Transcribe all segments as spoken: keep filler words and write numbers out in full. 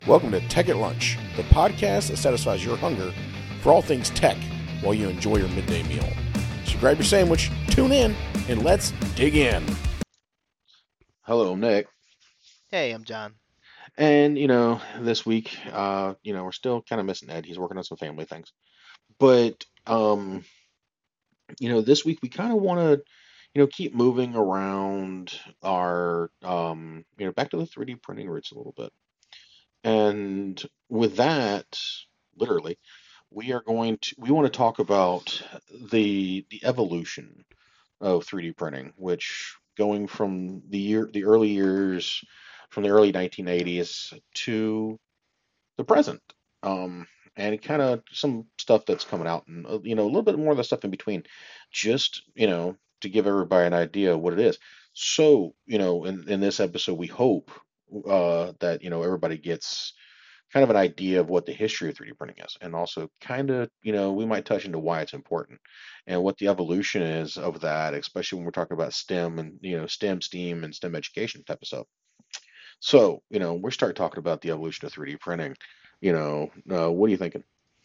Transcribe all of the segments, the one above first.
Welcome to Tech at Lunch, the podcast that satisfies your hunger for all things tech while you enjoy your midday meal. So grab your sandwich, tune in, and let's dig in. Hello, Nick. Hey, I'm John. And, you know, this week, uh, you know, we're still kind of missing Ed. He's working on some family things. But, um, you know, this week we kind of want to, you know, keep moving around our, um, you know, back to the three D printing roots a little bit. And with that, literally, we are going to we want to talk about the the evolution of three D printing, which going from the year the early years from the early nineteen eighties to the present. Um, and kind of some stuff that's coming out and uh, you know a little bit more of the stuff in between, just you know to give everybody an idea of what it is. So, you know, in, in this episode, we hope uh, that you know everybody gets kind of an idea of what the history of three D printing is, and also kind of, you know, we might touch into why it's important and what the evolution is of that, especially when we're talking about STEM and, you know, STEM, STEAM, and STEM education type of stuff. So, you know, we start talking about the evolution of three D printing. You know, uh, what are you thinking?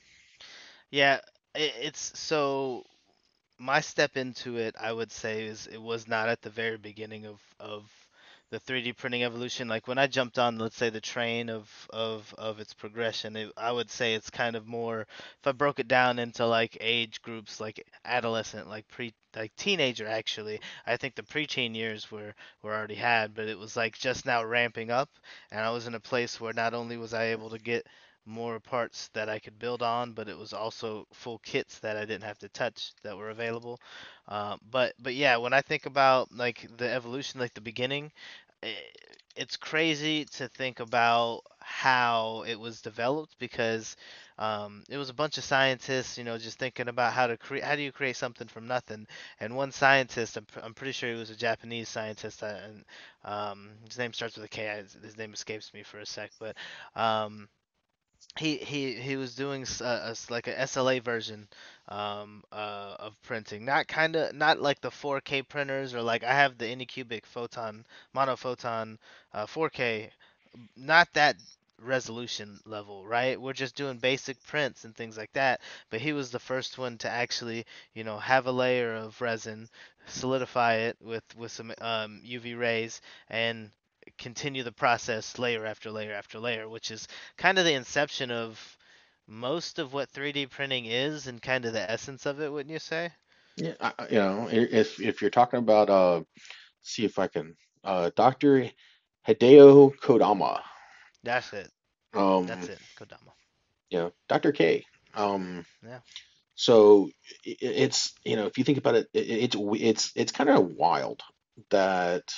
Yeah, i- it's so my step into it, I would say, is it was not at the very beginning of of the three D printing evolution. Like when I jumped on, let's say, the train of of of its progression, it, I would say it's kind of more, if I broke it down into like age groups, like adolescent, like pre, like teenager actually. I think the preteen years were were already had, but it was like just now ramping up, and I was in a place where not only was I able to get more parts that I could build on, but it was also full kits that I didn't have to touch that were available. Uh, but but yeah, when I think about like the evolution, like the beginning, i it's crazy to think about how it was developed because um, it was a bunch of scientists, you know, just thinking about how to create, how do you create something from nothing? And one scientist, I'm, pr- I'm pretty sure he was a Japanese scientist, uh, and um, his name starts with a K. I, his name escapes me for a sec, but um, he he he was doing s- uh, a s like a S L A version um uh of printing, not kind of not like the four K printers, or like I have the Anycubic photon monophoton uh four K, not that resolution level, right? We're just doing basic prints and things like that, but he was the first one to actually, you know, have a layer of resin, solidify it with with some um U V rays, and continue the process layer after layer after layer, which is kind of the inception of most of what three D printing is and kind of the essence of it, wouldn't you say? Yeah, I, I- you know, i- if if you're talking about uh, see if I can, uh, doctor Hideo Kodama, That's it. um, That's it. Kodama. you know, doctor K. Um, Yeah. So i- it's, you know, if you think about it, it it's it's it's kind of wild that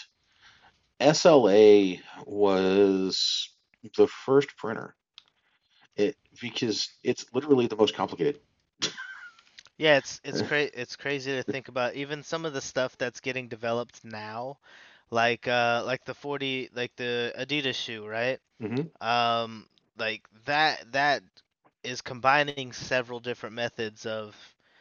S L A was the first printer. It because it's literally the most complicated. Yeah, it's it's cra- it's crazy to think about even some of the stuff that's getting developed now, like uh like the forty, like the Adidas shoe, right? Hmm. Um like that that is combining several different methods of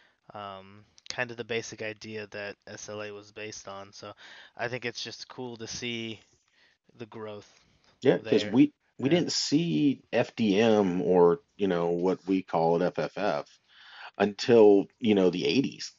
um kind of the basic idea that S L A was based on. So I think it's just cool to see the growth Yeah, because there. we we Yeah. didn't see F D M, or you know what we call it F F F, until you know the eighties.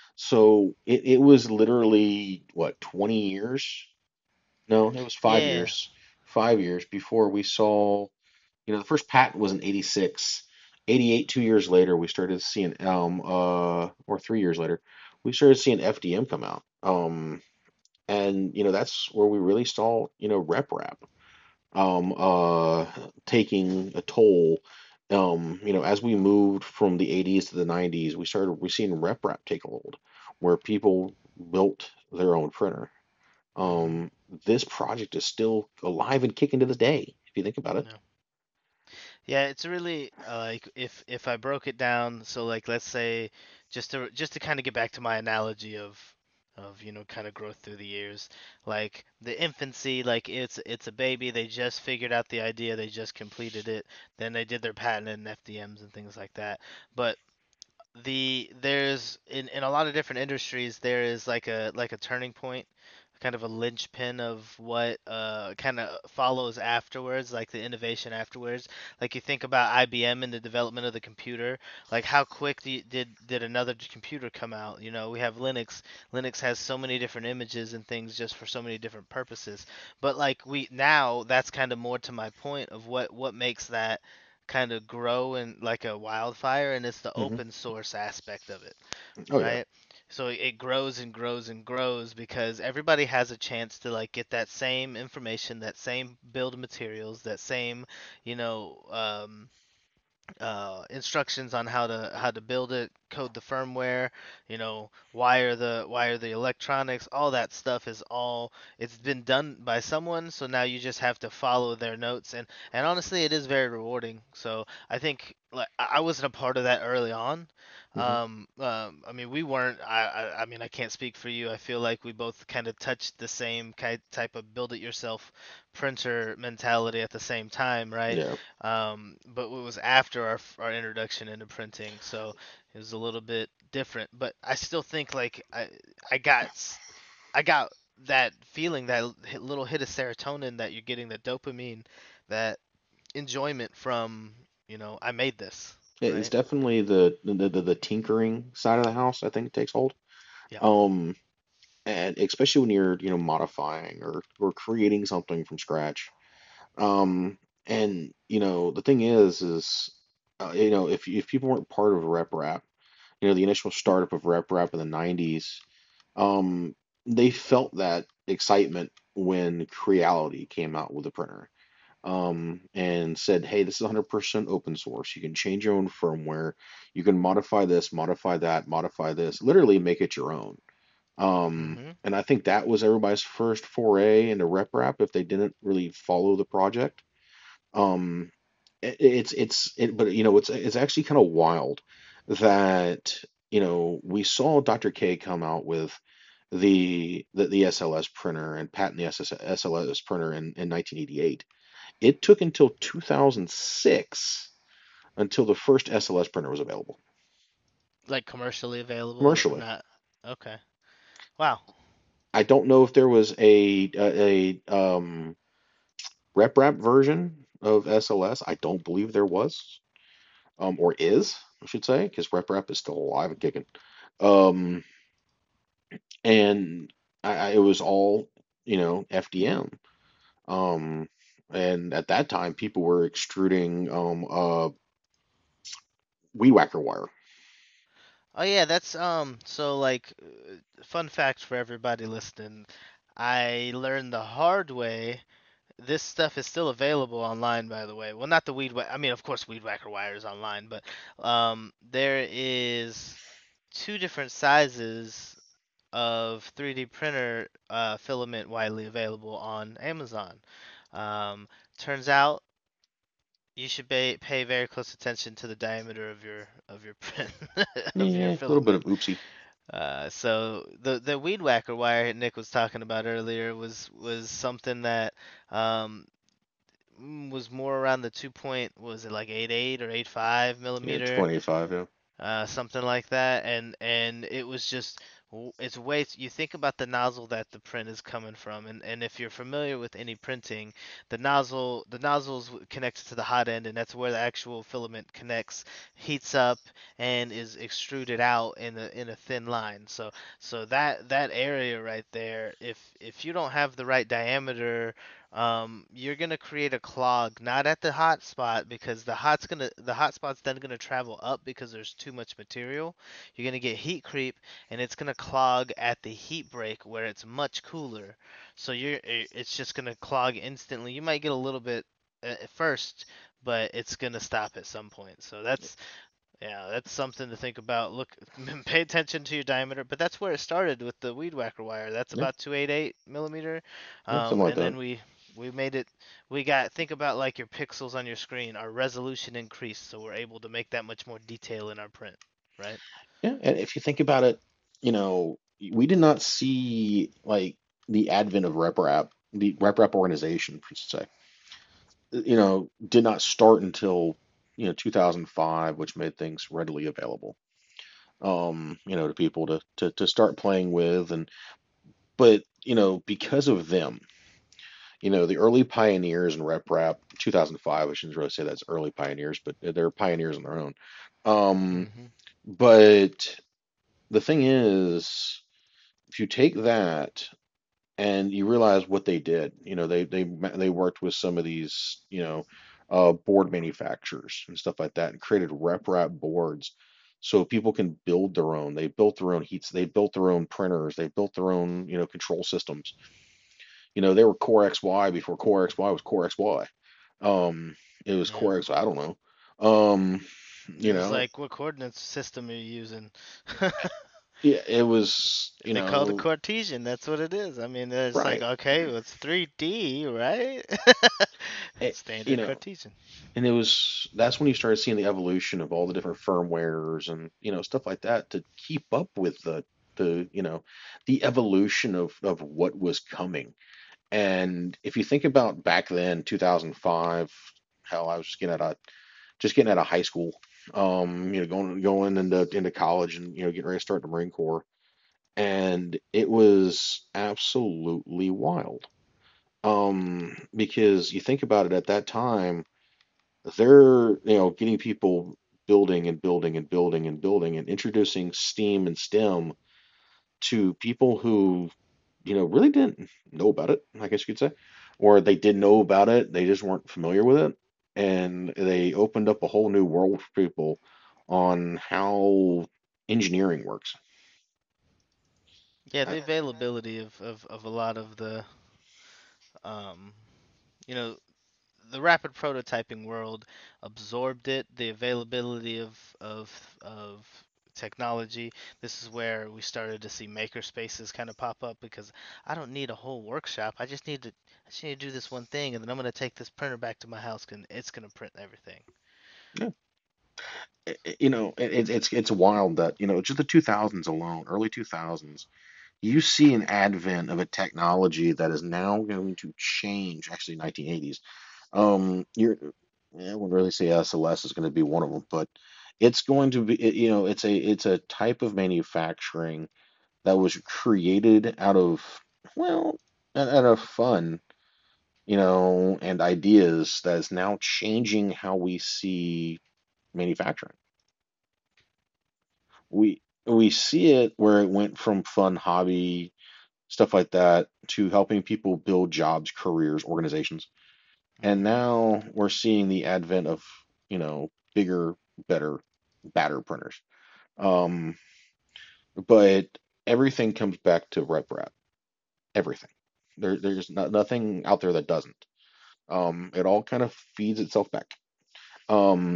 So it, it was literally what, twenty years? No, it was five Yeah. years. Five years before we saw. You know, the first patent was in eighty-six. eighty-eight, two years later, we started seeing Elm, uh, or three years later, we started seeing F D M come out. Um, and, you know, that's where we really saw, you know, rep rap, um, uh, taking a toll. Um, you know, as we moved from the eighties to the nineties, we started, we seen rep rap take a hold, where people built their own printer. Hmm. Um, this project is still alive and kicking to this day, if you think about it. Yeah. Yeah, it's really uh, like if if I broke it down, so like let's say just to just to kind of get back to my analogy of of you know kind of growth through the years, like the infancy, like it's it's a baby, they just figured out the idea, they just completed it, then they did their patent and F D Ms and things like that. But the there's in in a lot of different industries there is like a like a turning point, kind of a linchpin of what uh kind of follows afterwards, like the innovation afterwards. Like you think about I B M and the development of the computer, like how quick do you- did did another computer come out? You know, we have Linux. Linux has so many different images and things just for so many different purposes. But like we now, that's kind of more to my point of what what makes that kind of grow in like a wildfire, and it's the Hmm. open source aspect of it, Oh yeah. right? So it grows and grows and grows because everybody has a chance to like get that same information, that same build materials, that same, you know, um, uh, instructions on how to how to build it, code the firmware, you know, wire the wire the electronics, all that stuff is all it's been done by someone, so now you just have to follow their notes, and and honestly it is very rewarding. So I think like I I wasn't a part of that early on. Hmm. Um, um, I mean, we weren't. I, I, I mean, I can't speak for you. I feel like we both kind of touched the same ki type of build-it-yourself printer mentality at the same time, right? Yeah. Um, but it was after our our introduction into printing, so it was a little bit different. But I still think like I I got s- I got that feeling, that l- hit- little hit of serotonin that you're getting, the dopamine, that enjoyment from, you know, I made this, It's right? definitely the the, the the tinkering side of the house, I think, takes hold. Yeah. Um, and especially when you're, you know, modifying or or creating something from scratch. Um, and you know, the thing is, is uh, you know, if if people weren't part of RepRap, you know, the initial startup of RepRap in the nineties, um, they felt that excitement when Creality came out with a printer. Um, and said, hey, this is one hundred percent open source. You can change your own firmware. You can modify this, modify that, modify this, literally make it your own. Um, Mm-hmm. and I think that was everybody's first foray into RepRap if they didn't really follow the project. Um, it, it's it's it, but you know, it's it's actually kind of wild that you know we saw doctor K come out with the the, the S L S printer and patent the S L S printer in, in nineteen eighty-eight. It took until two thousand six until the first S L S printer was available Like commercially available or commercially. not? Okay. Wow. I don't know if there was a a, a um, RepRap version of S L S. I don't believe there was, um, or is, I should say, because RepRap is still alive and kicking. Um, and I, I, it was all, you know, F D M. Um, and at that time, people were extruding um, uh, weed whacker wire. Oh yeah, that's um so like uh, fun fact for everybody listening. I learned the hard way. This stuff is still available online, by the way. Well, not the weed whack. I mean, of course, weed whacker wire is online, but um, there is two different sizes of three D printer uh, filament widely available on Amazon. Um, turns out you should pay, pay very close attention to the diameter of your of your print of your Yeah, a little bit of filament. oopsie. Uh, so the the weed whacker wire Nick was talking about earlier was was something that um, mm, was more around the two point, was it like eight eight or eight five Yeah, millimeter, twenty-five, yeah. uh, something like that, and and it was just w- it's way you think about the nozzle that the print is coming from, and and if you're familiar with any printing, the nozzle the nozzle is connected to the hot end, and that's where the actual filament connects, heats up, and is extruded out in a in a thin line. So so that that area right there, if if you don't have the right diameter, um, you're gonna create a clog, not at the hot spot, because the hot's gonna the hot spot's then gonna travel up because there's too much material. You're gonna get heat creep, and it's gonna clog at the heat break where it's much cooler. So you're i- it's just gonna clog instantly. You might get a little bit uh, at first, but it's gonna stop at some point. So that's yeah, that's something to think about. Look, pay attention to your diameter, but that's where it started with the weed whacker wire. That's Yeah, about two eighty-eight millimeter, yeah, um, something like and that. then we we made it. We got think about like your pixels on your screen. Our resolution increased, so we're able to make that much more detail in our print, right? Yeah, and if you think about it, you know, we did not see like the advent of RepRap, the RepRap organization, per se, you know, did not start until, you know, two thousand five, which made things readily available, um, you know, to people to, to, to start playing with. And But, you know, because of them, you know, the early pioneers in RepRap, two thousand five, I shouldn't really say that's early pioneers, but they're pioneers on their own. Um, Mhm. but the thing is, if you take that and you realize what they did, you know, they they ma- they worked with some of these, you know, uh, board manufacturers and stuff like that, and created RepRap boards so people can build their own. They built their own heats, they built their own printers, they built their own, you know, control systems. You know, they were Core X Y before Core X Y was Core X Y. Um, it was Yeah. Core X, I don't know. Um, It you was know, like, what coordinate system are you using? yeah, it was, you They called it know, Cartesian. That's what it is. I mean, it's like, right. okay, well, it's three D, right? It, you Standard know, Cartesian. and it was that's when you started seeing the evolution of all the different firmwares and you know stuff like that to keep up with the the you know the evolution of of what was coming. And if you think about back then, two thousand five, hell, I was just getting out of just getting out of high school, um, you know, going going into into college and you know getting ready to start the Marine Corps, and it was absolutely wild. Um, because you think about it at that time, they're you know getting people building and building and building and building and introducing STEAM and STEM to people who you know really didn't know about it, I guess you could say, or they did know about it, they just weren't familiar with it, and they opened up a whole new world for people on how engineering works. Yeah, I, the availability of, of, of a lot of the, um, you know, the rapid prototyping world absorbed it, the availability of of of technology. This is where we started to see maker spaces kind of pop up because I don't need a whole workshop. I just need to I just need to do this one thing, and then I'm gonna take this printer back to my house and it's gonna print everything. yeah, it, it- you know, it, it's it's wild that you know just the two thousands alone, early two thousands, you see an advent of a technology that is now going to change. Actually, nineteen eighties. Um, you're, yeah, I wouldn't really say S L S is going to be one of them, but it's going to be, it- you know, it's a it's a type of manufacturing that was created out of, well, out out of fun, you know, and ideas that is now changing how we see manufacturing. We we see it where it went from fun hobby stuff like that to helping people build jobs, careers, organizations. And Hmm. now we're seeing the advent of, you know, bigger, better, badder printers. Um, but everything comes back to RepRap. Everything. There, there's not, nothing out there that doesn't. Um, it all kind of feeds itself back. Um,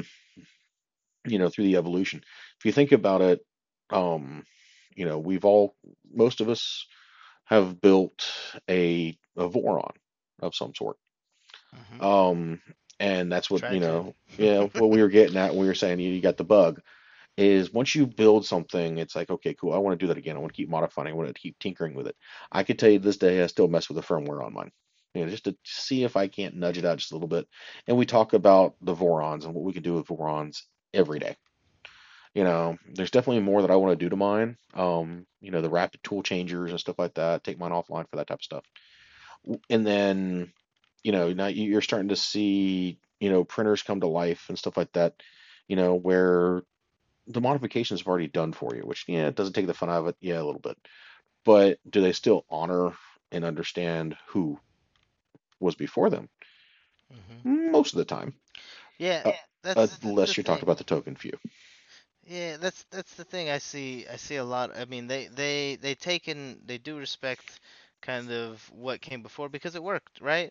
you know, through the evolution. If you think about it, um, you know, we've all, most of us have built a, a Voron of some sort. Hmm. Um, and that's what, Try you to. know, yeah, what we were getting at when we were saying you, you got the bug is once you build something, it's like, okay, cool. I want to do that again. I want to keep modifying. I want to keep tinkering with it. I could tell you this day, I still mess with the firmware on mine, you know, just to see if I can't nudge it out just a little bit. And we talk about the Vorons and what we can do with Vorons every day. You know, there's definitely more that I want to do to mine. Um, you know, the rapid tool changers and stuff like that. Take mine offline for that type of stuff. And then, you know, now you're starting to see, you know, printers come to life and stuff like that, you know, where the modifications have already done for you, which, yeah, it doesn't take the fun out of it. Yeah, a little bit. But do they still honor and understand who was before them? Hmm. Most of the time, Yeah, uh, that's that's the unless you're talking thing. about the token few. Yeah, that's that's the thing I see I see a lot. I mean, they they they take in they do respect kind of what came before because it worked, right?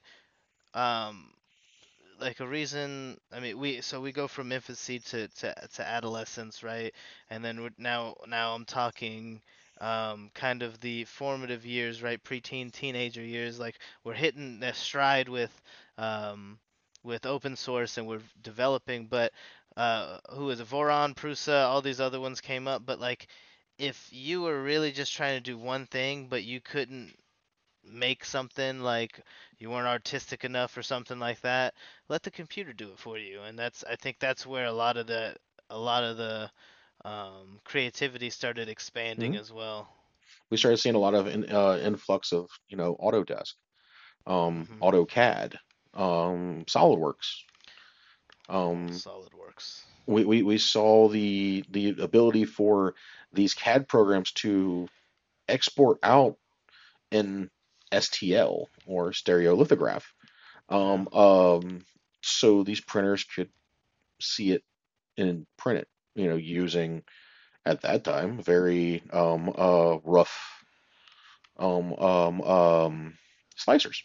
Um, like a reason, I mean, we so we go from infancy to to to adolescence, right? And then we're, now now I'm talking um kind of the formative years, right? Preteen, teenager years, like we're hitting the stride with um with open source and we're developing, but uh who is it? Voron, Prusa, all these other ones came up, but like if you were really just trying to do one thing, but you couldn't make something like you weren't artistic enough or something like that, let the computer do it for you. And that's I think that's where a lot of the a lot of the um, creativity started expanding Hmm? as well. We started seeing a lot of in, uh, influx of, you know, Autodesk, um, Hmm. AutoCAD, um, SolidWorks. Oh, Um, SolidWorks. we, we, we saw the the ability for these C A D programs to export out in S T L or stereolithograph. Yeah. Um, um, so these printers could see it and print it, you know, using at that time very um, uh, rough um, um, um, slicers.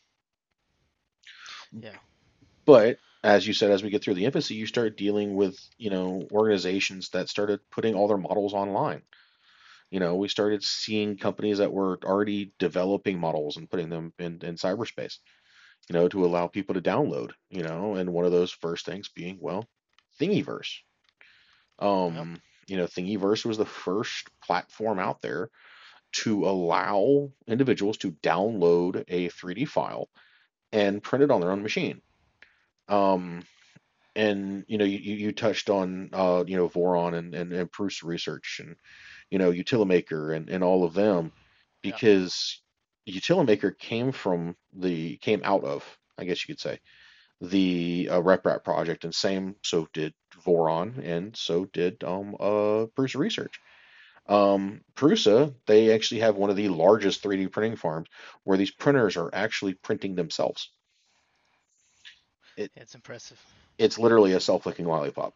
Yeah. But as you said, as we get through the infancy, you start dealing with, you know, organizations that started putting all their models online. You know, we started seeing companies that were already developing models and putting them in, in cyberspace, you know, to allow people to download, you know, and one of those first things being, well, Thingiverse. Yep. Um, you know, Thingiverse was the first platform out there to allow individuals to download a three D file and print it on their own machine. Um, and you know, you, you you touched on uh, you know, Voron and, and, and Prusa Research and you know, Utilimaker and, and all of them, Yep. because Utilimaker came from the came out of, I guess you could say, the uh, RepRap project, and same so did Voron, and so did um uh Prusa Research. Um, Prusa, they actually have one of the largest three D printing farms where these printers are actually printing themselves. It It's impressive. it's literally a self-licking lollipop.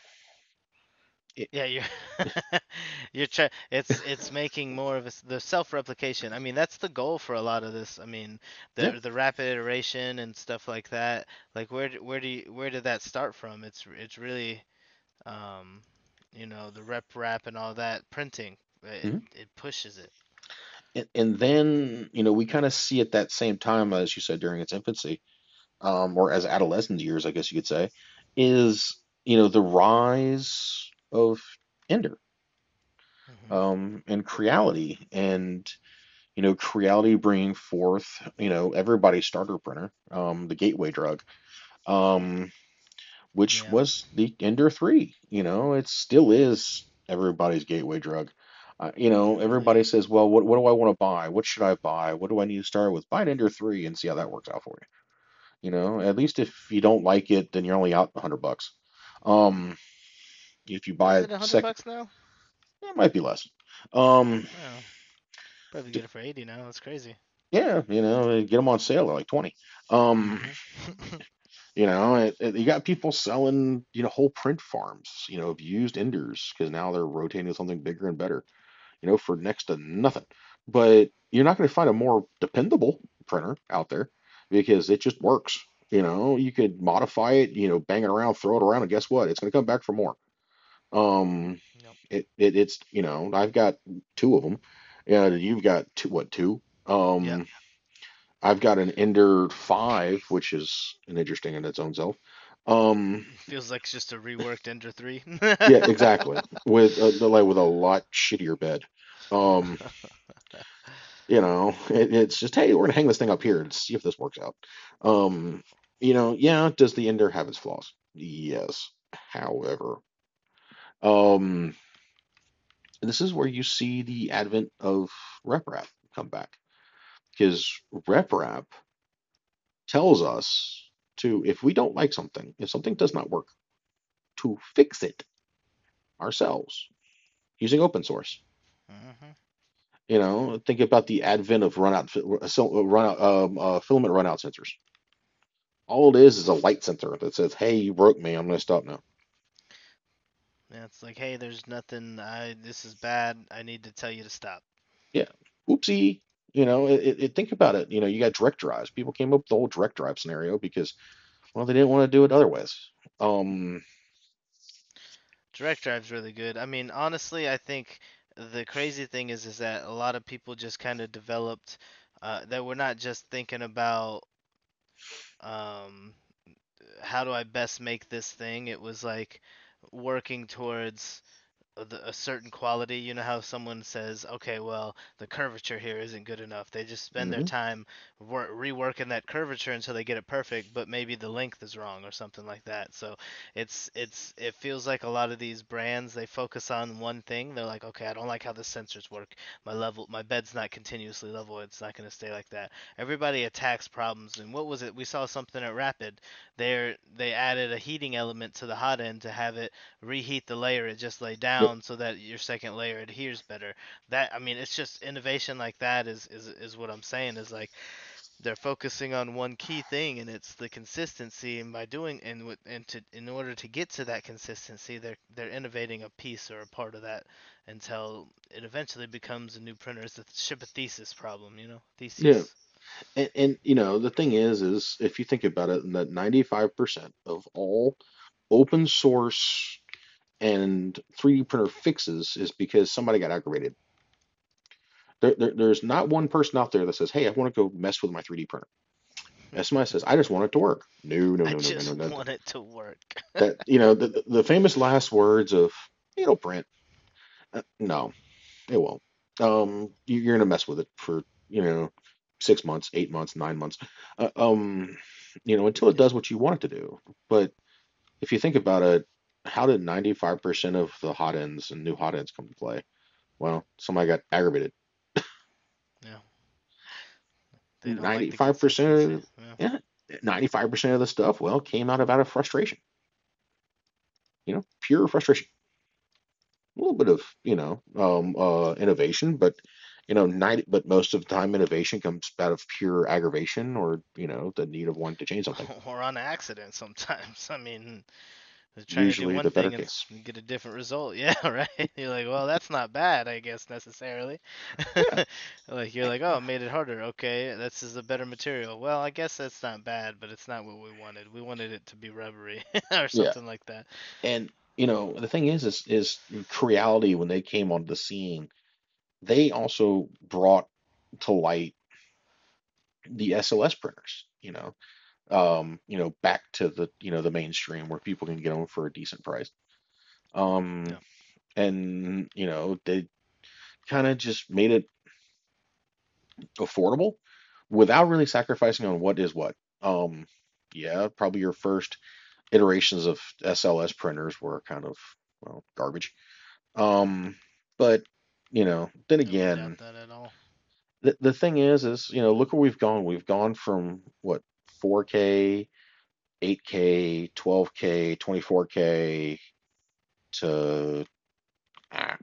It, Yeah, you're you're try it's it's making more of a, s- the self-replication. I mean, that's the goal for a lot of this. I mean, yeah. the the rapid iteration and stuff like that. Like where d- where do you, where did that start from? It's it's really um you know, the rep rap and all that printing. It Mhm. it pushes it. And, and then, you know, we kind of see at that same time, as you said, during its infancy, um, or as adolescent years, I guess you could say, is, you know, the rise of Ender, Hmm. um, and Creality, and, you know, Creality bringing forth, you know, everybody's starter printer, um, the gateway drug, um, which Yeah. was the Ender three. You know, it still is everybody's gateway drug. Uh, you know, It really everybody is. says, well, what, what do I want to buy? What should I buy? What do I need to start with? Buy an Ender three and see how that works out for you. You know, at least if you don't like it, then you're only out a hundred bucks. Um, if you buy Is a it a hundred second, bucks now? it might be less. Um, Oh, probably d- get it for eighty now. That's crazy. yeah, you know, get them on sale at like twenty. Um, Hmm. you know, it, it- you got people selling, you know, whole print farms, you know, of used Enders because now they're rotating to something bigger and better, you know, for next to nothing. But you're not going to find a more dependable printer out there because it just works. You know, you could modify it, you know, bang it around, throw it around, and guess what? It's going to come back for more. Um, Yep. it, it it's you know I've got two of them. Yeah, you've got two, what two? Yep. Um, I've got an Ender five, which is an interesting in its own self. Um, Feels like it's just a reworked Ender three. yeah, exactly. With a, like with a lot shittier bed. Um, you know, it, it's just hey, we're gonna hang this thing up here and see if this works out. Um, you know, yeah, does the Ender have its flaws? Yes. However, um, this is where you see the advent of RepRap come back because RepRap tells us to, if we don't like something, if something does not work, to fix it ourselves using open source. Hmm. You know, think about the advent of runout, so runout, um, uh, filament runout sensors. All it is is a light sensor that says, "Hey, you broke me. I'm going to stop now." Yeah, it's like, hey, there's nothing. I This is bad. I need to tell you to stop. Yeah, oopsie. You know, it, it, think about it. You know, you got direct drives. People came up with the whole direct drive scenario because, well, they didn't want to do it otherwise. Um, Direct drive's really good. I mean, honestly, I think the crazy thing is is that a lot of people just kind of developed uh, that we're not just thinking about um, how do I best make this thing. It was like working towards. a, the- a certain quality. You know how someone says, okay, well, the curvature here isn't good enough. They just spend their Hmm. time wor- reworking that curvature until they get it perfect, but maybe the length is wrong or something like that. So it's it's it feels like a lot of these brands, they focus on one thing. They're like, okay, I don't like how the sensors work. My level, my bed's not continuously level. It's not going to stay like that. Everybody attacks problems. And what was it? We saw something at Rapid. They they added a heating element to the hot end to have it reheat the layer it just laid Yep. down so that your second layer adheres better. That, I mean, it's just innovation like that is is is what I'm saying is like they're focusing on one key thing, and it's the consistency, and by doing and with and to in order to get to that consistency, they're they're innovating a piece or a part of that until it eventually becomes a new printer. It's a ship a thesis problem, you know, Yeah. thesis. And, and you know, the thing is, is if you think about it, that ninety-five percent of all open source and three D printer fixes is because somebody got aggravated. There, there, there's not one person out there that says, "Hey, I want to go mess with my three D printer." And somebody says, "I just want it to work." No, no, I no, no, no, no, just no. want it to work. That, you know, the the famous last words of it'll print. Uh, no, it won't. Um, you- you're gonna mess with it for, you know, six months, eight months, nine months, uh, um, you know, until it does what you want it to do. But if you think about it, how did ninety-five percent of the hot ends and new hot ends come to play? Well, somebody got aggravated. Yeah, they don't like the ninety-five consistency. percent, Yeah. yeah, ninety-five percent of the stuff, well, came out of out of frustration, you know, pure frustration. A little bit of, you know, um, uh, innovation, but you know, ninety, but most of the time innovation comes out of pure aggravation or, you know, the need of wanting to change something. Or on accident sometimes. I mean, they're trying to do Usually one the better thing and case. get a different result. Yeah, right. You're like, well, that's not bad, I guess necessarily. Yeah. Like you're like, oh, it made it harder. Okay, this is a better material. Well, I guess that's not bad, but it's not what we wanted. We wanted it to be rubbery or Yeah. something like that. And, you know, the thing is, is, is Creality, when they came onto the scene, they also brought to light the S L S printers, you know, um, you know, back to the, you know, the mainstream where people can get them for a decent price. Um, Yeah. and, you know, they kind of just made it affordable without really sacrificing on what is what. Um, yeah, probably your first iterations of S L S printers were kind of, well, garbage. Um, but you know, then I don't doubt again, that at all. the the thing is, is you know, look where we've gone. We've gone from what four K, eight K, twelve K, twenty-four K to ah,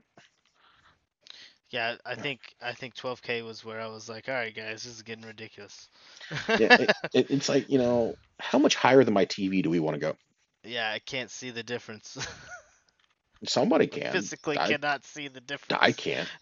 Yeah, I think I think twelve K was where I was like, all right, guys, this is getting ridiculous. yeah, it, it, it's like you know, how much higher than my T V do we want to go? Yeah, I can't see the difference. Somebody I can. physically I cannot see the I difference. can't.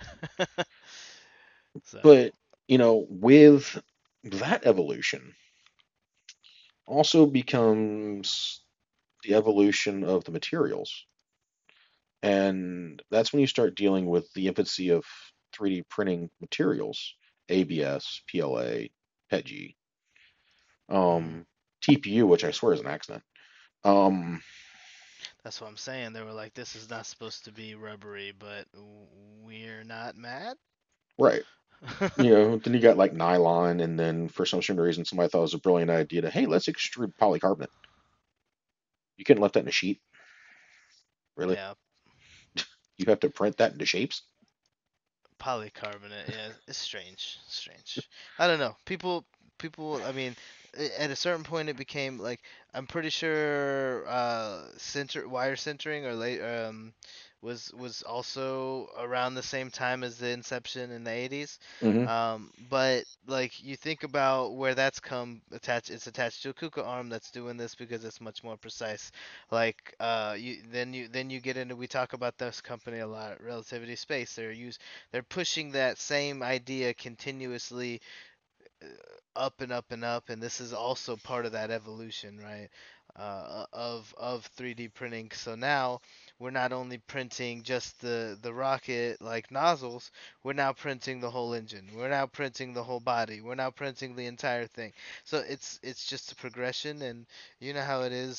So, But you know, with that evolution also becomes the evolution of the materials. And that's when you start dealing with the infancy of three D printing materials, A B S, P L A, PETG, mm, um, T P U, which I swear is an accident. Um, that's what I'm saying. They were like, this is not supposed to be rubbery, but we're not mad. right. You know, then you got like nylon, and then for some strange reason, somebody thought it was a brilliant idea to, hey, let's extrude polycarbonate. You couldn't let that in a sheet, really. Yeah, You have to print that into shapes. polycarbonate. Yeah, it's strange. Strange. I don't know. People, people. I mean, a- at a certain point, it became like I'm pretty sure uh, center wire centering or late um was was also around the same time as the inception in the eighties. Hmm. Um, but like you think about where that's come attached, it's attached to a Kuka arm that's doing this because it's much more precise. Like uh, you then you then you get into we talk about this company a lot, Relativity Space. They're use they're pushing that same idea continuously uh, up and up and up, and this is also part of that evolution, right? Uh, of of three D printing. So now we're not only printing just the the rocket like nozzles, we're now printing the whole engine. We're now printing the whole body. We're now printing the entire thing. So it's it's just a progression, and you know how it is.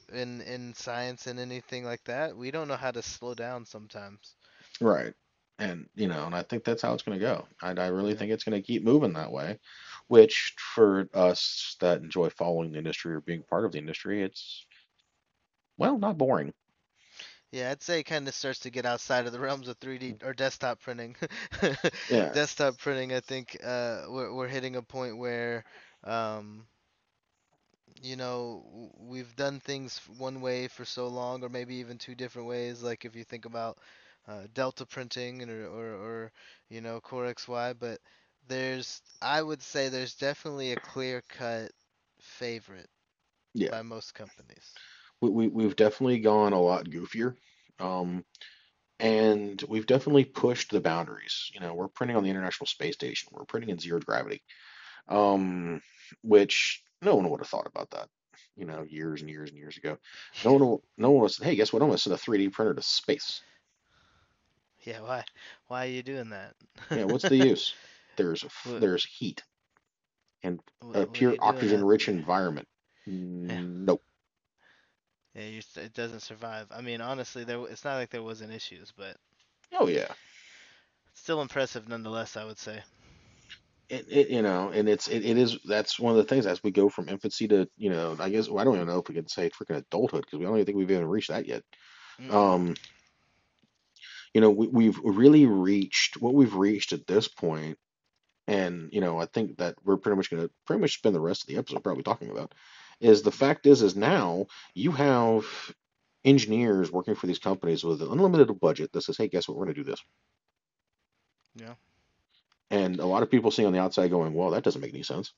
in in science and anything like that, we don't know how to slow down sometimes. Right. And, you know, and I think that's how it's going to go. I, I really Yeah. think it's going to keep moving that way, which for us that enjoy following the industry or being part of the industry, it's, well, not boring. Yeah, I'd say it kind of starts to get outside of the realms of three D or desktop printing. Yeah. Desktop printing, I think uh, we're we're hitting a point where, um, you know, w- we've done things one way for so long, or maybe even two different ways. Like if you think about uh, Delta printing and or, or or you know Core X Y, but there's I would say there's definitely a clear cut favorite Yeah. by most companies. We, we, we've definitely gone a lot goofier. Um, and we've definitely pushed the boundaries. You know, we're printing on the International Space Station. We're printing in zero gravity. Um, which no one would have thought about that, you know, years and years and years ago. No one, will- no one was, hey, guess what? I'm gonna send a three D printer to space. Yeah, why why are you doing that? Yeah, what's the use? There's What, there's heat and what a what are pure you doing out oxygen-rich there? environment. Yeah, Nope. yeah, you, it doesn't survive. I mean, honestly, there it's not like there wasn't issues, but Oh yeah. still impressive nonetheless, I would say. It, it you know, and it's it, it is that's one of the things as we go from infancy to, you know, I guess well, I don't even know if we can say freaking adulthood because we don't even think we've even reached that yet. Mm-mm. Um, you know, we, we've really reached what we've reached at this point. And, you know, I think that we're pretty much going to pretty much spend the rest of the episode probably talking about is the fact is is now you have engineers working for these companies with an unlimited budget that says, hey, guess what? We're going to do this. Yeah. And a lot of people seeing on the outside going, well, that doesn't make any sense.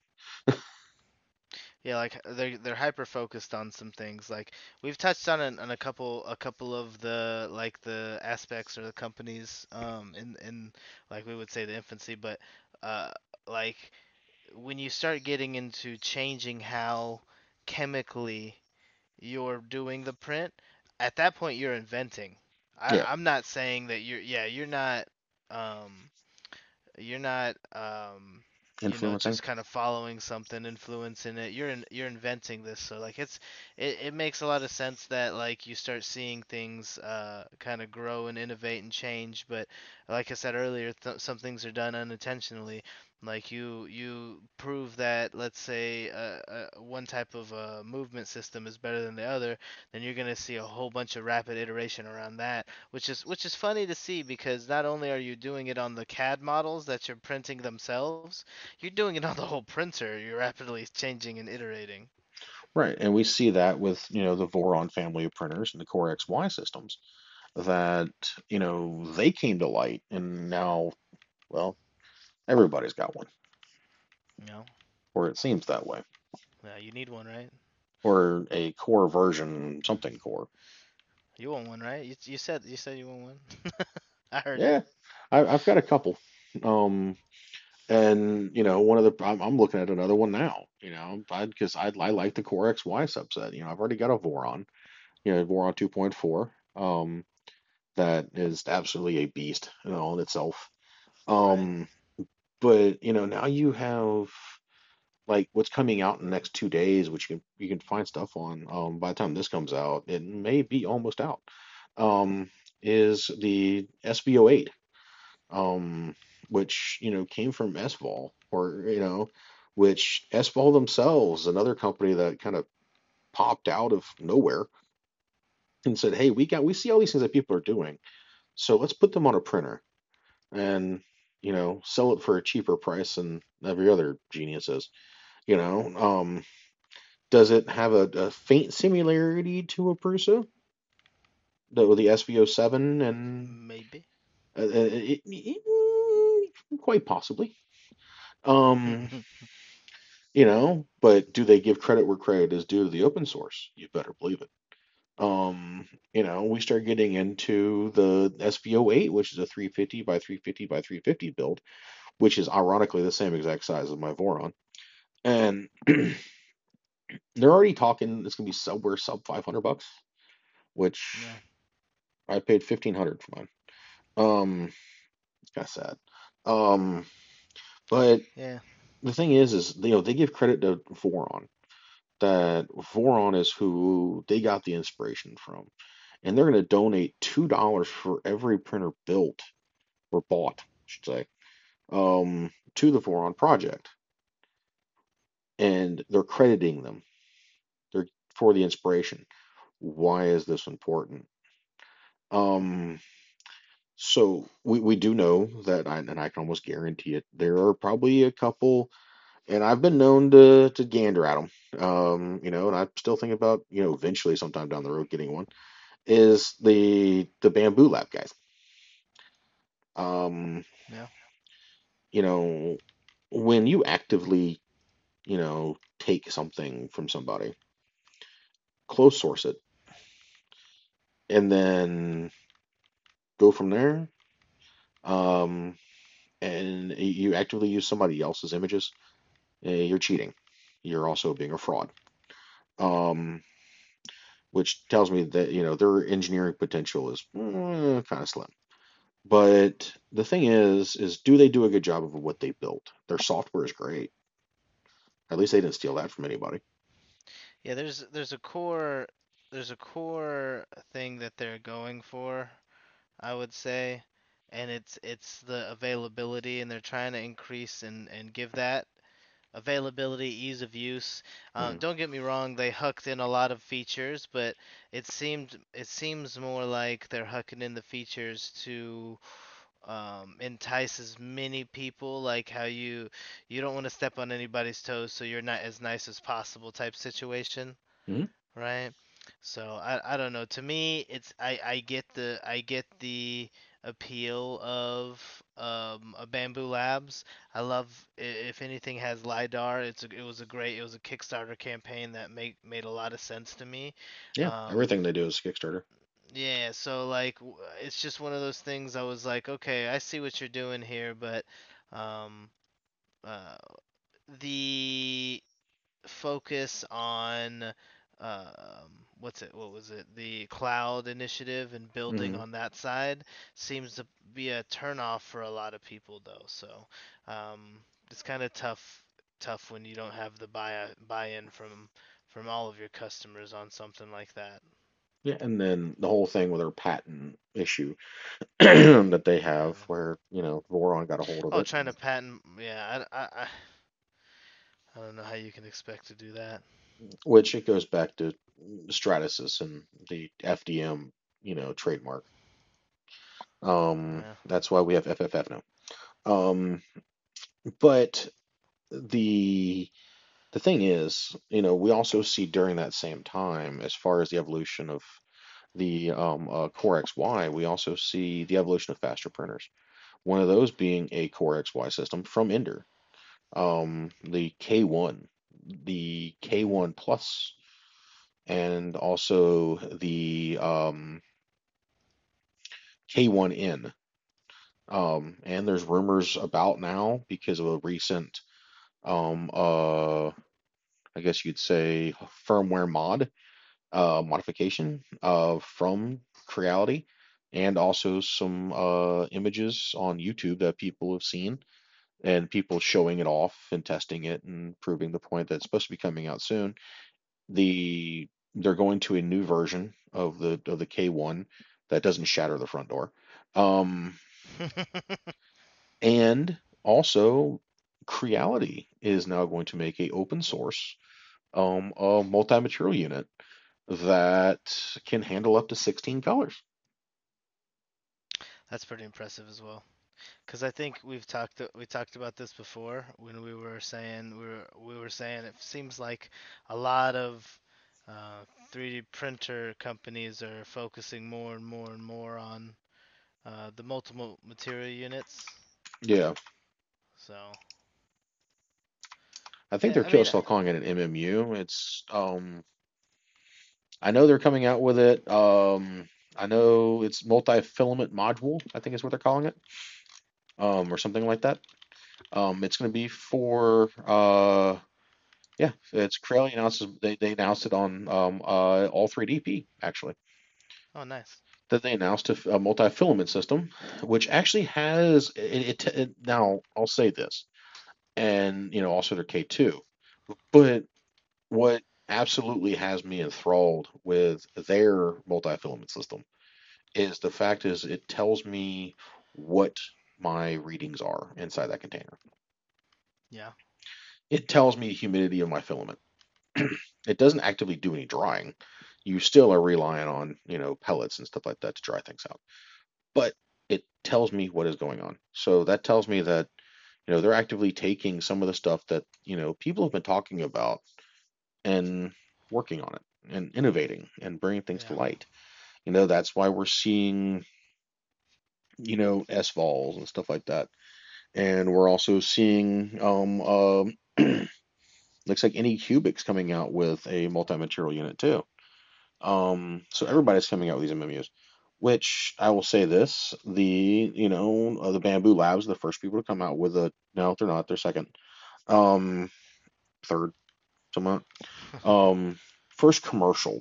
Yeah, like they're they're hyper focused on some things. Like we've touched on it on a couple a couple of the like the aspects or the companies um in in like we would say the infancy, but uh like when you start getting into changing how chemically you're doing the print, at that point you're inventing. I, Yeah, I'm not saying that you're yeah, you're not um you're not um you know influencing. just kind of following something influencing it. You're in, you're inventing this, so like it's it, it makes a lot of sense that like you start seeing things uh kind of grow and innovate and change, but like I said earlier, th- some things are done unintentionally. Like you you prove that, let's say uh, uh, one type of uh, movement system is better than the other, then you're going to see a whole bunch of rapid iteration around that, which is which is funny to see because not only are you doing it on the C A D models that you're printing themselves, you're doing it on the whole printer. You're rapidly changing and iterating. Right. And we see that with, you know, the Voron family of printers and the Core X Y systems that, you know, they came to light and now, well, everybody's got one, You know, or it seems that way, yeah, you need one, right? or a core version, something core. You want one, right? You, you said you said you want one. I heard you. Yeah, I, I've got a couple. Um, and you know, one of the I'm, I'm looking at another one now. You know, I because I I like the Core X Y subset. You know, I've already got a Voron. You know, Voron two point four. Um, that is absolutely a beast, you know, in itself. Right. Um, but you know, now you have like what's coming out in the next two days, which you can you can find stuff on. Um, by the time this comes out, it may be almost out. Um, is the S V O eight, um, which you know came from S Vol, or you know, which S Vol themselves, another company that kind of popped out of nowhere and said, "Hey, we got we see all these things that people are doing, so let's put them on a printer and you know sell it for a cheaper price than every other genius is." You know, um, does it have a, a faint similarity to a Prusa? The, with the S V O seven and Maybe. uh, uh, it, it- quite possibly. Um, you know, but do they give credit where credit is due to the open source? You better believe it. Um, you know, we start getting into the S V O eight, which is a three fifty by three fifty by three fifty build, which is ironically the same exact size as my Voron. And they're already talking it's gonna be somewhere sub five hundred bucks, which Yeah. I paid fifteen hundred for mine. Um, it's kind of sad. Um, but Yeah. the thing is, is you know they give credit to Voron. that Voron is who they got the inspiration from, and they're going to donate two dollars for every printer built or bought, I should say, um, to the Voron project, and they're crediting them. They're for the inspiration. Why is this important? Um, so we, we do know that, I, and I can almost guarantee it, there are probably a couple, and I've been known to to gander at them. Um, you know, and I'm still thinking about, you know, eventually sometime down the road getting one. Is the the Bamboo Lab guys. Um, Yeah. you know, when you actively, you know, take something from somebody, close source it, and then go from there. Um, and you actively use somebody else's images, eh, you're cheating. You're also being a fraud. Um, which tells me that, you know, their engineering potential is kind of slim. But the thing is, is do they do a good job of what they built? Their software is great. At least they didn't steal that from anybody. Yeah, there's there's a core there's a core thing that they're going for, I would say, and it's it's the availability, and they're trying to increase and and give that availability, ease of use. Um, Mm, don't get me wrong, they hucked in a lot of features, but it seemed it seems more like they're hucking in the features to um, entice as many people, like how you you don't want to step on anybody's toes, so you're not as nice as possible type situation, mm, right? So I I don't know. To me, it's I I get the I get the appeal of um a Bamboo Labs. I love i- if anything has LiDAR. It's a, it was a great it was a Kickstarter campaign that made made a lot of sense to me. yeah, Um everything they do is Kickstarter. yeah, so like w- it's just one of those things I was like, okay, I see what you're doing here, but um uh the focus on um, what's it? What was it? The cloud initiative and building Hmm. on that side seems to be a turnoff for a lot of people, though. So um, it's kind of tough, tough when you don't have the buy buy-in from from all of your customers on something like that. Yeah, and then the whole thing with their patent issue that they have, Yeah. where, you know, Voron got a hold of Oh, it, trying to patent. Yeah, I, I, I I don't know how you can expect to do that. which it goes back to Stratasys and the F D M, you know, trademark. Um, Yeah. that's why we have F F F now. Um, but the the thing is, you know, we also see during that same time, as far as the evolution of the um, uh, Core X Y, we also see the evolution of faster printers. One of those being a Core X Y system from Ender, um, the K one, the K one Plus, and also the um, K one N. Um, and there's rumors about now because of a recent, um, uh, I guess you'd say, firmware mod, uh, modification uh, from Creality, and also some uh, images on YouTube that people have seen, and people showing it off and testing it and proving the point that it's supposed to be coming out soon. The They're going to a new version of the of the K one that doesn't shatter the front door. Um, and also, Creality is now going to make a open source um, a multi-material unit that can handle up to sixteen colors. That's pretty impressive as well. Because I think we've talked we talked about this before when we were saying we were we were saying it seems like a lot of uh, three D printer companies are focusing more and more and more on uh, the multiple material units. Yeah, So I think yeah, they're I still mean, still calling it an M M U. It's um, I know they're coming out with it. Um, I know it's multi-filament module, I think is what they're calling it, um, or something like that. Um, it's going to be for uh, yeah, it's Crayola announced they they announced it on um uh all three D P actually, oh nice. that they announced a, a multi-filament system, which actually has it, it, it. Now I'll say this, and you know also their K two, but what? absolutely has me enthralled with their multi-filament system is the fact is it tells me what my readings are inside that container. Yeah. It tells me the humidity of my filament. It doesn't actively do any drying. You still are relying on, you know, pellets and stuff like that to dry things out. But it tells me what is going on. So that tells me that, you know, they're actively taking some of the stuff that, you know, people have been talking about and working on it and innovating and bringing things to Yeah. light. You know, that's why we're seeing, you know, S vols and stuff like that. And we're also seeing um uh, looks like Anycubics coming out with a multi-material unit too. Um, so Yeah. everybody's coming out with these M M Us, which I will say this: the you know uh, the Bamboo Labs, the first people to come out with a no, they're not. They're second, um, third, somewhat. Um, first commercial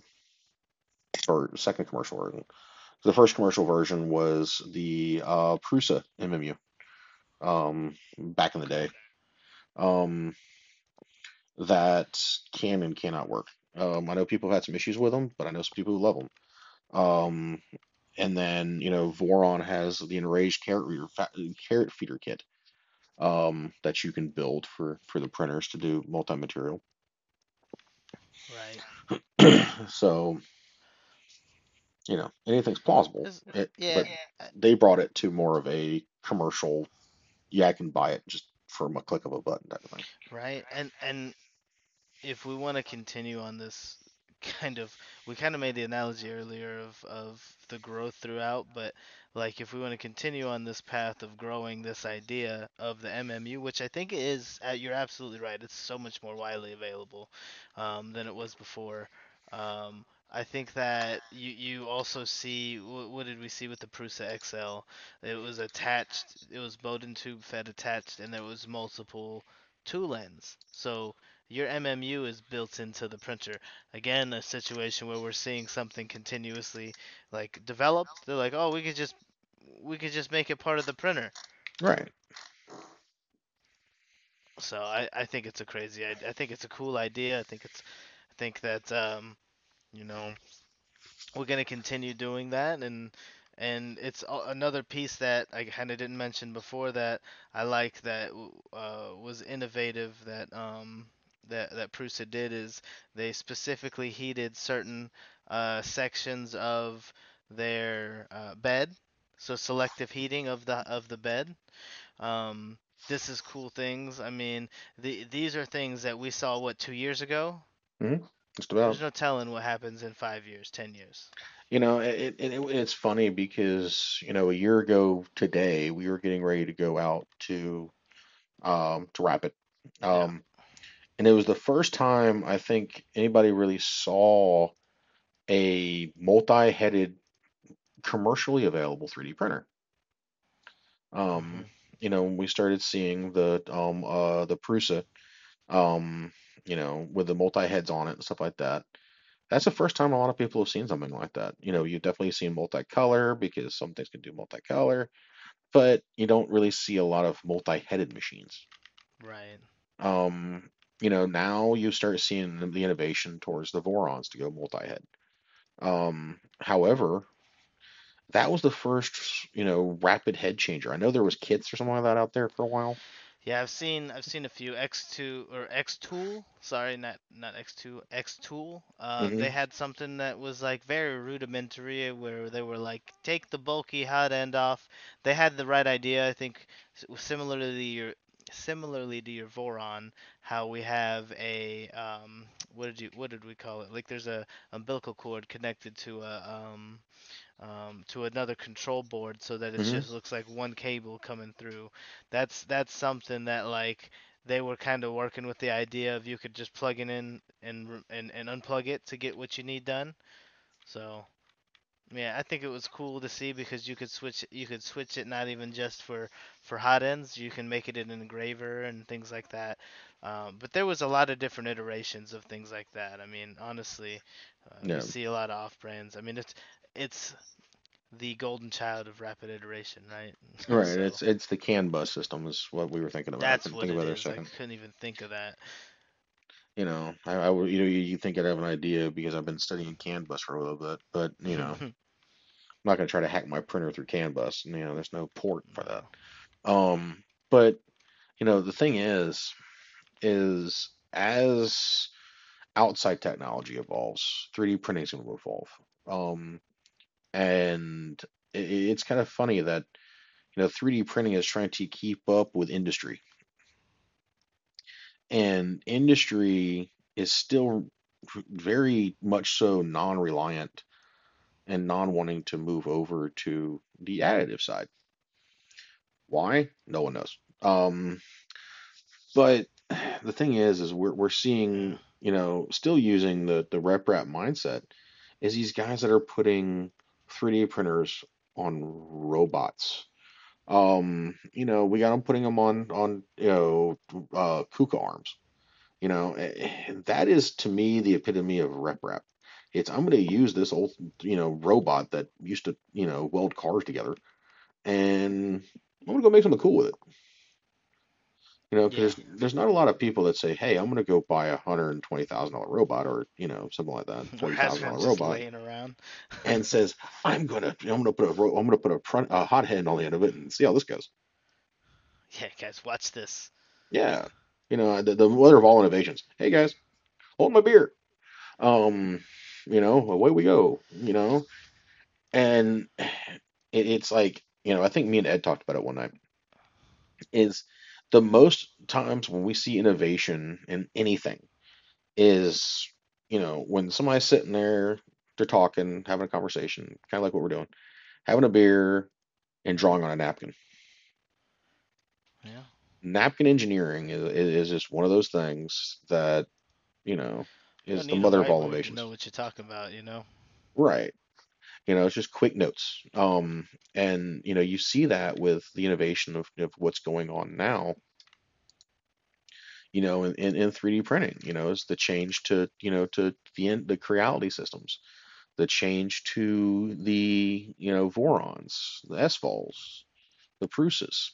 or second commercial version. So the first commercial version was the uh, Prusa M M U, um, back in the day. Um, that can and cannot work. Um, I know people have had some issues with them, but I know some people who love them. Um, and then you know Voron has the enraged carrot reader, carrot feeder kit, um, that you can build for for the printers to do multi-material. Right. So you know anything's plausible. It's- It, yeah. but uh, they brought it to more of a commercial. Yeah, I can buy it just from a click of a button type of thing. Right. And and if we want to continue on this kind of, we kind of made the analogy earlier of of the growth throughout, but like if we want to continue on this path of growing this idea of the M M U, which I think is, uh, you're absolutely right, it's so much more widely available um, than it was before. Um, I think that you you also see, what, what did we see with the Prusa X L? It was attached, it was Bowden tube fed attached, and there was multiple tool ends. So your M M U is built into the printer. Again, a situation where we're seeing something continuously like developed. They're like, oh, we could just we could just make it part of the printer. Right. So I, I think it's a crazy I, I think it's a cool idea. I think it's I think that um you know we're gonna continue doing that, and and it's another piece that I kind of didn't mention before that I like that uh, was innovative that um that that Prusa did is they specifically heated certain uh, sections of their uh, bed, so selective heating of the of the bed. Um, this is cool things. I mean, the these are things that we saw what two years ago. Hmm. Just There's about. no telling what happens in five years, ten years. You know, it, it, it it's funny because you know a year ago today we were getting ready to go out to um to Rapid. Yeah. Um, and it was the first time I think anybody really saw a multi-headed commercially available three D printer. Um, Mhm. you know, we started seeing the um uh the Prusa, um, you know, with the multi-heads on it and stuff like that. That's the first time a lot of people have seen something like that. You know, you've definitely seen multicolor because some things can do multicolor, but you don't really see a lot of multi-headed machines. Right. Um, you know, now you start seeing the innovation towards the Vorons to go multi-head. Um, however, that was the first, you know, rapid head changer. I know there was kits or something like that out there for a while. Yeah, I've seen I've seen a few X two or X Tool. Sorry, not not X two, X Tool. Uh, Hmm. they had something that was like very rudimentary, where they were like, take the bulky hot end off. They had the right idea, I think. s- Similarly, to your similarly to your Voron, how we have a um, what did you what did we call it? Like there's a umbilical cord connected to a um um, to another control board so that it Hmm. just looks like one cable coming through. That's that's something that like they were kind of working with the idea of you could just plug it in and and and unplug it to get what you need done. So yeah, I think it was cool to see because you could switch you could switch it not even just for for hot ends. You can make it an engraver and things like that. Um, but there was a lot of different iterations of things like that. I mean, honestly, uh, we Yeah, see a lot of off brands. I mean, it's it's the golden child of rapid iteration, right? right. So It's it's the CAN bus system is what we were thinking about. I that's couldn't what think it about it a is. I second. couldn't even think of that. You know, I, I would, you know, you, you think I'd have an idea because I've been studying CAN bus for a little bit, but you know, I'm not gonna try to hack my printer through CAN bus. You know, there's no port for that. No. Um, but you know, the thing is, is as outside technology evolves, three D printing is going to evolve. Um, and it, it's kind of funny that you know three D printing is trying to keep up with industry, and industry is still very much so non-reliant and non-wanting to move over to the additive side. Why? No one knows. Um, but the thing is, is we're we're Yeah. seeing, you know, still using the the rep rap mindset is these guys that are putting three D printers on robots. Um, you know, we got them putting them on on you know uh, KUKA arms. You know, eh, that is to me the epitome of rep rap. It's I'm going to use this old you know robot that used to you know weld cars together, and I'm going to go make something cool with it. You know, Yeah. because there's there's not a lot of people that say, "Hey, I'm going to go buy a hundred and twenty thousand dollar robot," or you know something like that, Or forty has thousand one dollar just robot, laying around. and says, "I'm gonna I'm gonna put a ro- I'm gonna put a front a hot head on the end of it and see how this goes." Yeah, guys, watch this. Yeah, you know the, the mother of all innovations. Hey guys, hold my beer. Um, you know, away we go. You know, and it, it's like you know I think me and Ed talked about it one night. Is the most times when we see innovation in anything is, you know, when somebody's sitting there, they're talking, having a conversation, kind of like what we're doing, having a beer and drawing on a napkin. Yeah. Napkin engineering is, is just one of those things that, you know, You don't is the need a mother of all whiteboard to know innovations. what you're talking about, you know? Right. You know, it's just quick notes. Um, and, you know, you see that with the innovation of, of what's going on now, you know, in, in, in three D printing, you know, is the change to, you know, to the, in- the Creality systems, the change to the you know Vorons, the S Vols, the Prusas,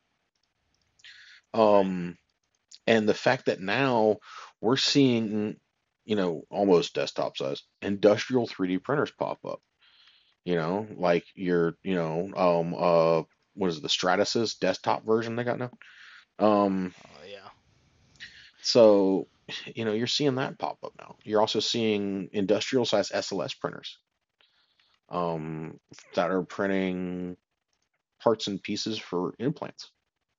Right. um, and the fact that now we're seeing you know almost desktop size industrial three D printers pop up. You know, like your you know um uh what is it, the Stratasys desktop version they got now. Um, Oh, yeah. so you know you're seeing that pop up now. You're also seeing industrial size S L S printers um, that are printing parts and pieces for implants.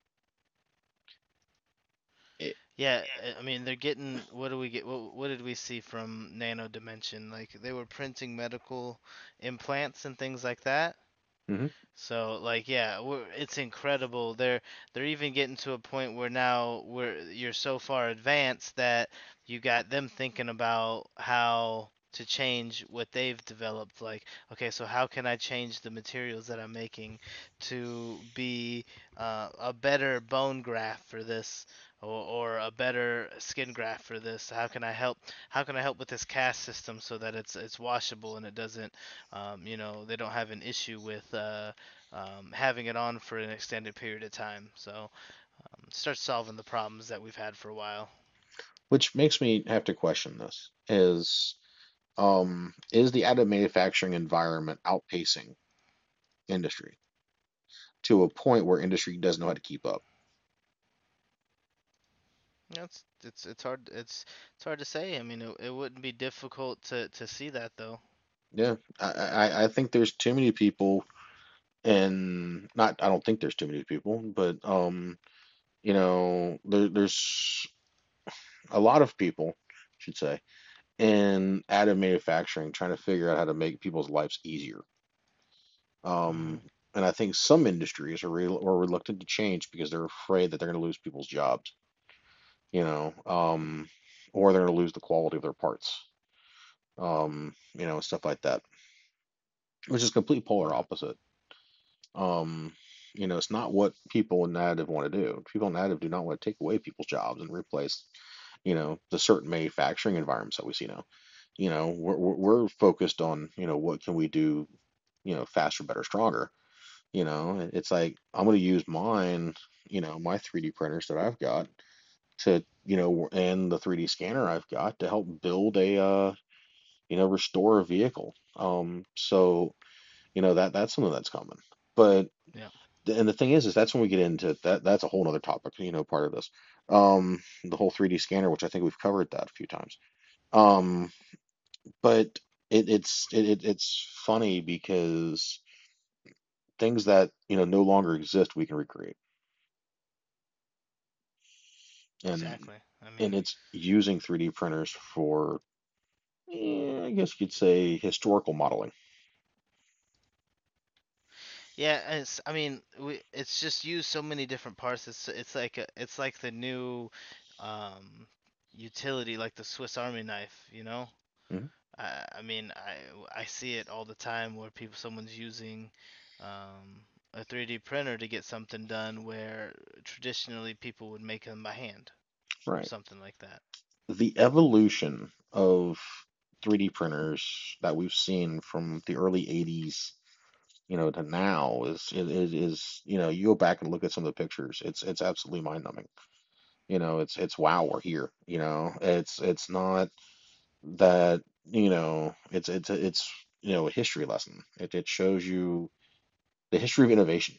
It, Yeah, I I mean, they're getting. What do we get? What, what did we see from Nano Dimension? Like, they were printing medical implants and things like that. hmm So like yeah, we're, it's incredible. They're they're even getting to a point where now where you're so far advanced that you got them thinking about how to change what they've developed. Like, okay, so how can I change the materials that I'm making to be uh, a better bone graft for this, or, or a better skin graft for this? How can I help? How can I help with this cast system so that it's it's washable and it doesn't, um, you know, they don't have an issue with. Uh, um, having it on for an extended period of time. So um, start solving the problems that we've had for a while. which makes me have to question this: is um, is the additive manufacturing environment outpacing industry to a point where industry doesn't know how to keep up? Yeah, it's it's it's hard it's it's hard to say. I mean, it, it wouldn't be difficult to to see that though. Yeah, I, I, I think there's too many people, and not I don't think there's too many people, but um, you know, there, there's a lot of people, I should say, in additive manufacturing trying to figure out how to make people's lives easier. Hmm. Um, and I think some industries are real or reluctant to change because they're afraid that they're going to lose people's jobs, you know, um, or they're going to lose the quality of their parts, um, you know, stuff like that, which is complete polar Yeah. opposite. Um, you know, it's not what people in additive want to do. People in additive do not want to take away people's jobs and replace, you know, the certain manufacturing environments that we see now. You know, we're we're we're focused on, you know, what can we do, you know, faster, better, stronger. You know, it's like I'm going to use mine, you know, my three D printers that I've got to, you know, and the three D scanner I've got to help build a, uh, you know, restore a vehicle. Um, so, you know, that that's something that's coming. But Yeah. and the thing is, is that's when we get into that. That's a whole other topic, you know, part of this. Um, the whole three D scanner, which I think we've covered that a few times. Um, but it, it's it, it, it's funny because things that, you know, no longer exist, we can recreate, and Exactly. I and mean, it's using three D printers for, eh, I guess you could say, historical modeling. yeah, it's I mean, we it's just used so many different parts. It's it's like a, it's like the new um utility, like the Swiss Army knife, you know? Mhm. I I mean, I I see it all the time where people someone's using um a three D printer to get something done where traditionally people would make them by hand or Right. something like that. The evolution of three D printers that we've seen from the early eighties, you know, to now is it, it is, you know, you go back and look at some of the pictures, it's it's absolutely mind-numbing. You know, it's it's wow, we're here, you know. It's it's not that, you know, it's it's it's you know, a history lesson. It it shows you the history of innovation.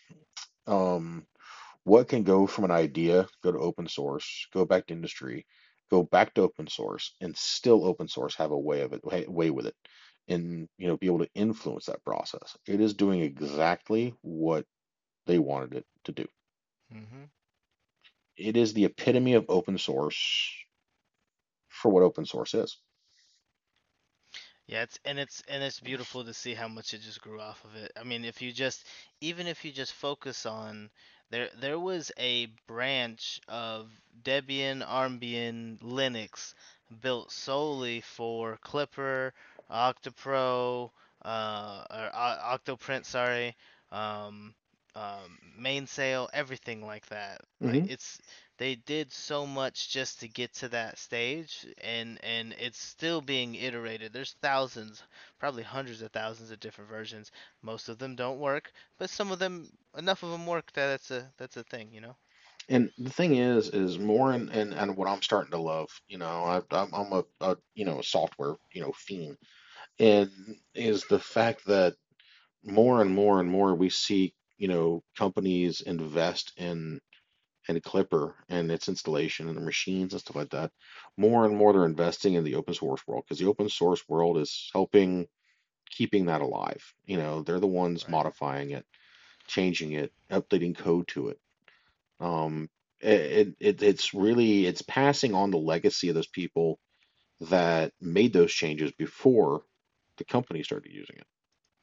Um, what can go from an idea, go to open source, go back to industry, go back to open source, and still open source have a way of it, way, way with it, and, you know, be able to influence that process. It is doing exactly what they wanted it to do. Hmm. It is the epitome of open source for what open source is. Yeah, it's and it's and it's beautiful to see how much it just grew off of it. I mean, if you just even if you just focus on there there was a branch of Debian, Armbian, Linux built solely for Clipper, Octopro, uh, or O- Octoprint, sorry, um, um, Mainsail, everything like that. Like Hmm. it's they did so much just to get to that stage, and and it's still being iterated. There's thousands, probably hundreds of thousands of different versions. Most of them don't work, but some of them, enough of them work that that's a that's a thing, you know. And the thing is, is more and and, and what I'm starting to love, you know, I, I'm I'm a, a you know, a software, you know, fiend, and is the fact that more and more and more we see, you know, companies invest in in Clipper and its installation and the machines and stuff like that. More and more they're investing in the open source world because the open source world is helping keeping that alive. You know, they're the ones Right. modifying it, changing it, updating code to it. Um, it, it it's really it's passing on the legacy of those people that made those changes before the company started using it.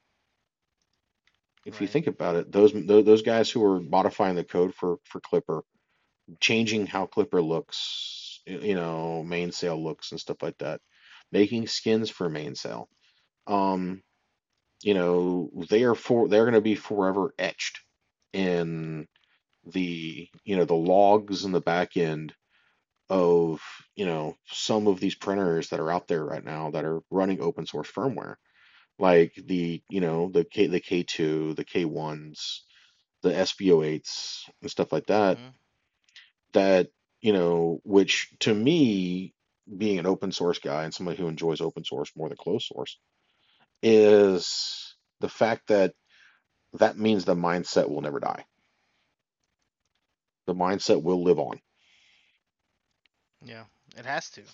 If you Right. think about it, those tho- those guys who were modifying the code for for Clipper, changing how Clipper looks, you know, Mainsail looks and stuff like that, making skins for Mainsail. Um, you know, they are for they're going to be forever etched in the, you know, the logs in the back end of, you know, some of these printers that are out there right now that are running open source firmware, like the, you know, the K the K two, the K ones, the S B O eights and stuff like that, Mhm. that, you know, which to me, being an open source guy and somebody who enjoys open source more than closed source, is the fact that that means the mindset will never die. The mindset will live on. Yeah. It has to.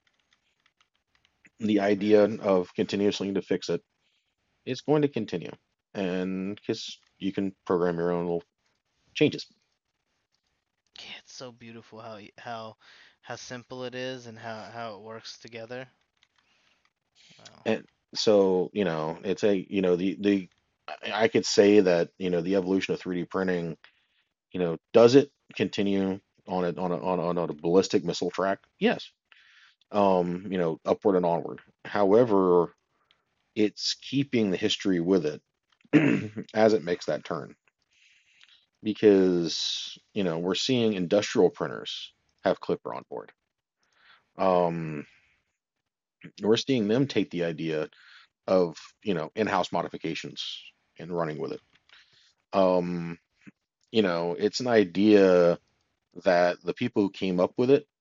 The It idea definitely. of continuously to fix it is going to continue. And because you can program your own little changes. Yeah, it's so beautiful how y- how how simple it is and how how it works together. Wow. And so, you know, it's a, you know, the, the, I I could say that, you know, the evolution of three D printing, you know, does it continue on a, on a, on a, on a ballistic missile track? Yes. Um, you know, upward and onward. However, it's keeping the history with it as it makes that turn because, you know, we're seeing industrial printers have Clipper on board. Um, we're seeing them take the idea of, you know, in-house modifications and running with it. Um, you know, it's an idea that the people who came up with it,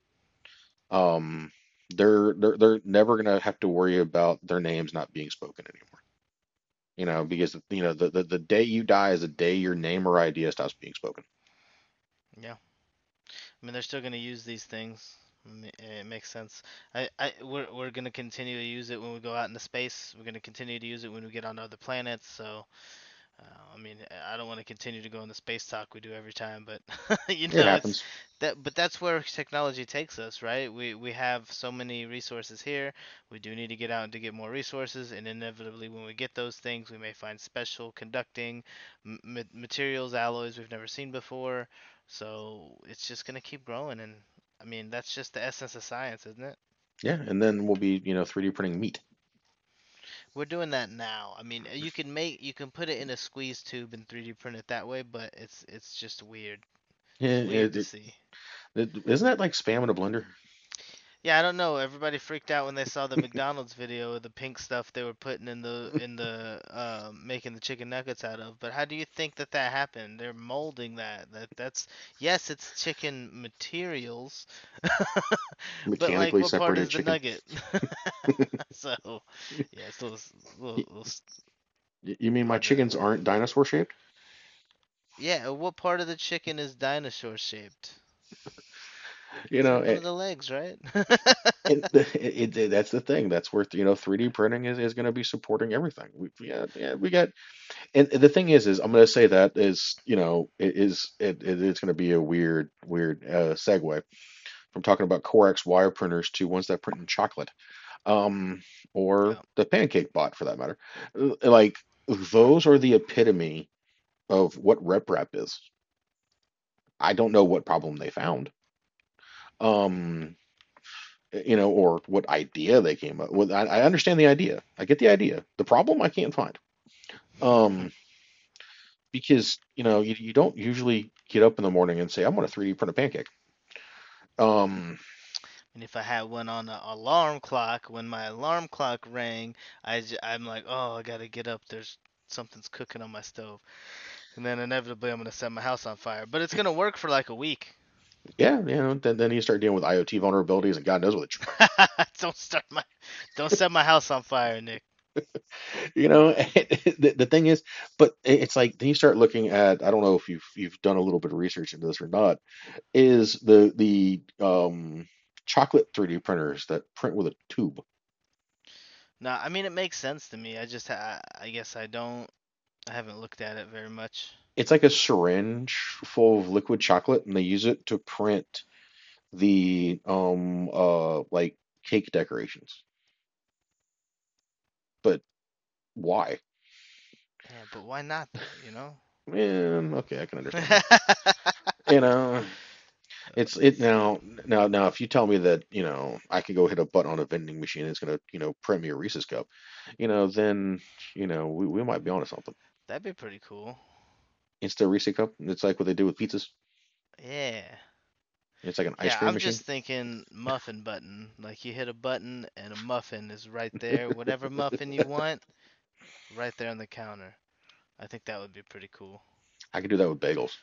um, they're they're they're never gonna have to worry about their names not being spoken anymore. You know, because you know the, the the day you die is the day your name or idea stops being spoken. Yeah. I mean, they're still going to use these things. It makes sense. I, I, we're, we're going to continue to use it when we go out into space. We're going to continue to use it when we get on other planets. So, uh, I mean, I don't want to continue to go into space talk we do every time, but you It know, it's happens. that. But that's where technology takes us, right? We we have so many resources here. We do need to get out and to get more resources, and inevitably, when we get those things, we may find special conducting m- materials, alloys we've never seen before. So it's just gonna keep growing, and I mean, that's just the essence of science, isn't it? Yeah, and then we'll be, you know, three D printing meat. We're doing that now. I mean, you can make you can put it in a squeeze tube and three D print it that way, but it's it's just weird. Yeah, It's weird it, to it, see. it, isn't that like spam in a blender? Yeah, I don't know. Everybody freaked out when they saw the McDonald's video of the pink stuff they were putting in the in the um, making the chicken nuggets out of. But how do you think that that happened? They're molding that. That that's yes, it's chicken materials, but like, Mechanically what part separated is the chicken. nugget? So, yeah, it's a little, little, Y- little s- You mean my hard to. chickens aren't dinosaur shaped? Yeah, what part of the chicken is dinosaur shaped? You It's know, like one of it, the legs, right? it, it, it that's the thing. That's where, you know, three D printing is, is going to be supporting everything. We, yeah, yeah, we got, and the thing is, is I'm going to say that is, you know, it is, it, it is going to be a weird, weird uh, segue from talking about Corex wire printers to ones that print in chocolate, um, or Yeah. the pancake bot for that matter. Uh, Like those are the epitome of what RepRap is. I don't know what problem they found, um, you know, or what idea they came up with. I, I understand the idea. I get the idea. The problem I can't find. Um, because you know you, you don't usually get up in the morning and say I'm going to three D print a pancake. Um, And if I had one on an alarm clock, when my alarm clock rang, I j- I'm like, oh, I gotta get up. There's something's cooking on my stove, and then inevitably I'm gonna set my house on fire. But it's gonna work for like a week. yeah, you know, then then you start dealing with IoT vulnerabilities and God knows what. Don't start my, don't set my house on fire, Nick. You know, the, the thing is, but it's like then you start looking at, I don't know if you've you've done a little bit of research into this or not, is the the um chocolate three D printers that print with a tube. No, I mean, it makes sense to me. I just, I, I guess I don't, I haven't looked at it very much. It's like a syringe full of liquid chocolate, and they use it to print the um uh like cake decorations. But why? Yeah, but why not though? You know? Man, okay, I can understand that. You know, it's it now now now if you tell me that, you know, I could go hit a button on a vending machine and it's gonna, you know, print me a Reese's cup, you know, then, you know, we, we might be onto something. That'd be pretty cool. Insta Reese's cup, it's like what they do with pizzas. Yeah. It's like an ice Yeah, cream I'm machine. just thinking muffin button. Like, you hit a button and a muffin is right there. Whatever muffin you want, right there on the counter. I think that would be pretty cool. I could do that with bagels.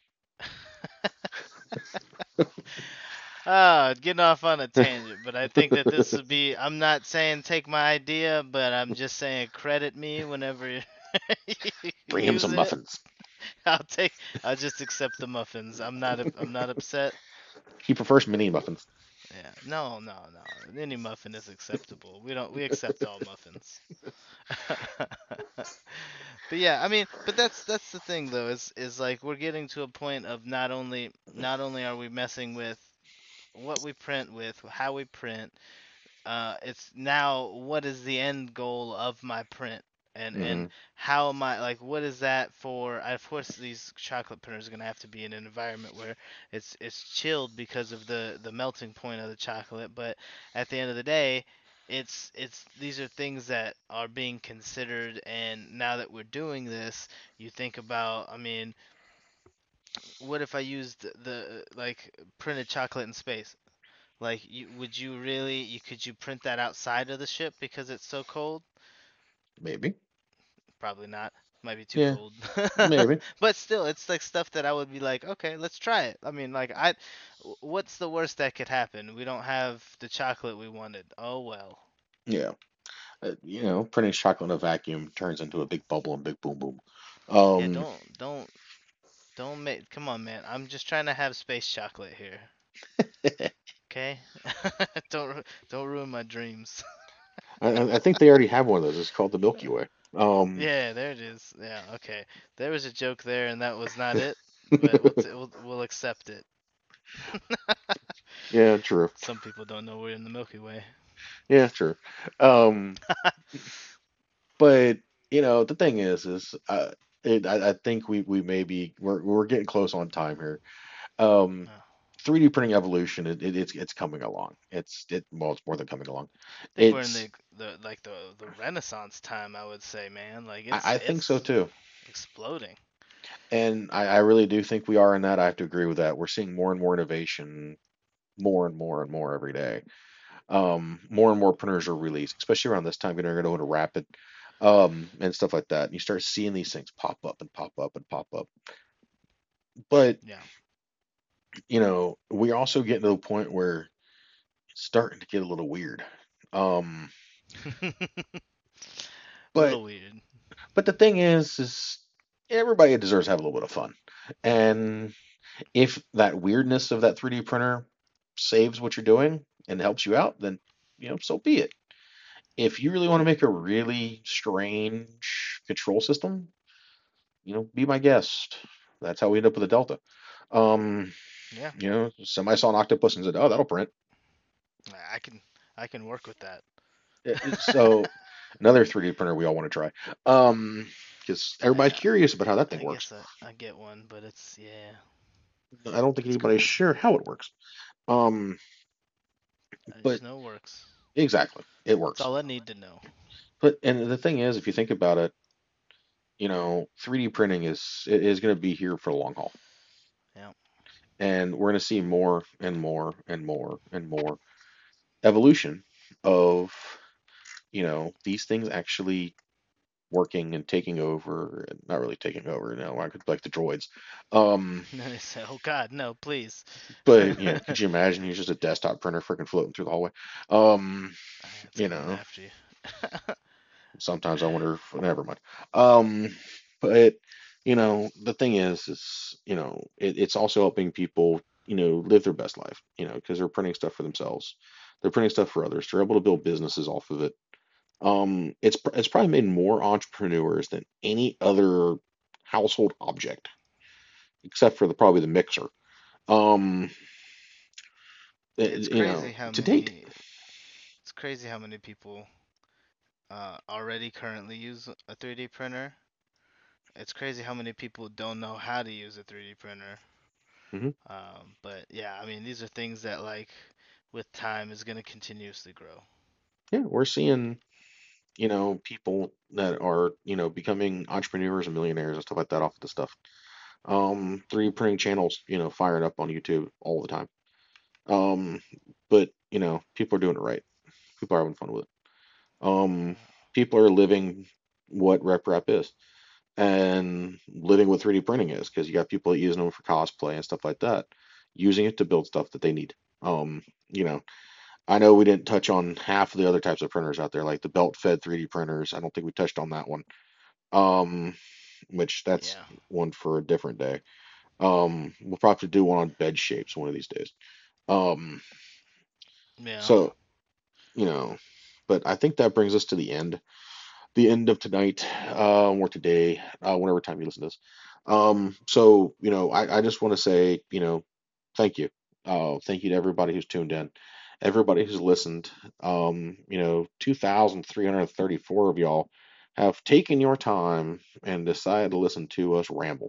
Ah, getting off on a tangent, but I think that this would be. I'm not saying take my idea, but I'm just saying credit me whenever you Bring him use some it. muffins. I'll take. I'll just accept the muffins. I'm not. I'm not upset. He prefers mini muffins. Yeah. No, no, no. Any muffin is acceptable. We don't. We accept all muffins. But yeah, I mean, but that's that's the thing though. Is is like we're getting to a point of not only not only are we messing with what we print with, how we print, uh, it's now what is the end goal of my print, and and Hmm. how am I, like, what is that for? Of course these chocolate printers are going to have to be in an environment where it's it's chilled because of the the melting point of the chocolate, but at the end of the day, it's it's these are things that are being considered, and now that we're doing this, you think about, I mean, what if I used the, like, printed chocolate in space? Like, you would you really you could you print that outside of the ship because it's so cold? Maybe. probably not. Might be too Yeah, cold. maybe. But still, it's like stuff that I would be like, okay, let's try it. I mean, like, I, what's the worst that could happen? We don't have the chocolate we wanted. Oh well. Yeah. Uh, you know, printing chocolate in a vacuum turns into a big bubble and big boom boom. Yeah, Um, don't, don't, don't make. Come on, man. I'm just trying to have space chocolate here. Okay? Don't, ru- don't ruin my dreams. I, I I think they already have one of those. It's called the Milky Way. Um, Yeah, there it is. Yeah, okay. There was a joke there, and that was not it, but we'll t- we'll, we'll accept it. yeah, true. Some people don't know we're in the Milky Way. Yeah, true. Um, but you know, the thing is, is uh, it, I, I think we we may be we're we're getting close on time here. Um, Oh, three D printing evolution, it, it, it's it's coming along. It's it well, it's more than coming along. I think we're in It's the the like the the Renaissance time, I would say, man. Like I, it's I think so it's too. exploding. And I, I really do think we are in that. I have to agree with that. We're seeing more and more innovation, more and more and more every day. Um, more and more printers are released, especially around this time, getting ready to go into rapid, um, and stuff like that. And you start seeing these things pop up and pop up and pop up. But Yeah. you know, we're also getting to the point where it's starting to get a little weird. Um, but Little weird. but the thing is, is everybody deserves to have a little bit of fun. And if that weirdness of that three D printer saves what you're doing and helps you out, then you know, so be it. If you really want to make a really strange control system, you know, be my guest. That's how we end up with a Delta. Um, Yeah. you know, somebody saw an octopus and said, "Oh, that'll print." I can I can work with that. Uh, So another three D printer we all want to try. Um, because everybody's I curious about how that thing I works. guess I, I get one, but it's yeah, I don't think it's anybody's crazy. sure how it works. Um, I but just know it works. exactly, it That's works. all I need to know. But and the thing is, if you think about it, you know, three D printing is it is going to be here for the long haul, Yeah. and we're going to see more and more and more and more evolution of, you know, these things actually working and taking over, and not really taking over, you know, I could like the droids. Um, And then they say, "Oh God, no, please." but you know, could you imagine he's just a desktop printer freaking floating through the hallway? Um, It's you coming know, after you. sometimes I wonder if, never mind. Um, but you know, the thing is, is you know, it, it's also helping people, you know, live their best life, you know, because they're printing stuff for themselves, they're printing stuff for others, they're able to build businesses off of it. Um, it's pr- it's probably made more entrepreneurs than any other household object, except for the probably the mixer. Um, It's it- you know, crazy how to date. many. It's crazy how many people uh, already currently use a three D printer. It's crazy how many people don't know how to use a three D printer. Mhm. Um, but yeah, I mean, these are things that like with time is going to continuously grow. Yeah, we're seeing, you know, people that are, you know, becoming entrepreneurs and millionaires and stuff like that off of the stuff. Um, three D printing channels, you know, firing up on YouTube all the time. Um, but you know, people are doing it right. People are having fun with it. Um, people are living what RepRap is and living what three D printing is because you got people using them for cosplay and stuff like that, using it to build stuff that they need. Um, you know, I know we didn't touch on half of the other types of printers out there, like the belt-fed three D printers. I don't think we touched on that one. Um, which that's Yeah. one for a different day. Um, we'll probably do one on bed shapes one of these days. Um, Yeah. so, you know, but I think that brings us to the end, the end of tonight, uh, or today, uh, whenever time you listen to this. Um, so, you know, I, I just want to say, you know, thank you. Uh, thank you to everybody who's tuned in, everybody who's listened. Um, you know, two thousand three hundred thirty-four of y'all have taken your time and decided to listen to us ramble.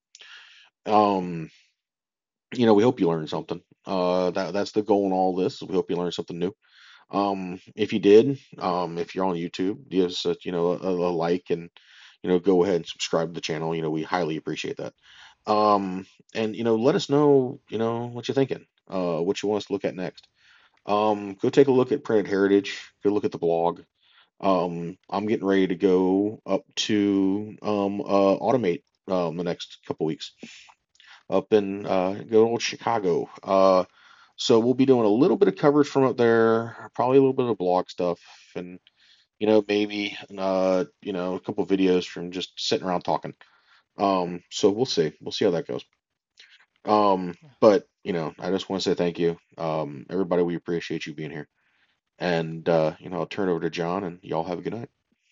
Um, you know, we hope you learned something. Uh, that that's the goal in all this. We hope you learned something new. Um, if you did, um, if you're on YouTube, give us a, you know, a, a like and, you know, go ahead and subscribe to the channel. You know, we highly appreciate that. Um, and, you know, let us know, you know, what you're thinking, uh, what you want us to look at next. Um, go take a look at Printed Heritage. Go look at the blog. Um, I'm getting ready to go up to um, uh, Automate um, the next couple weeks up in uh, good old Chicago. Uh, so we'll be doing a little bit of coverage from up there, probably a little bit of blog stuff, and you know maybe uh, you know a couple videos from just sitting around talking. Um, so we'll see. We'll see how that goes. Um, but you know, I just want to say thank you, um, everybody. We appreciate you being here, and uh, you know, I'll turn it over to John, and y'all have a good night.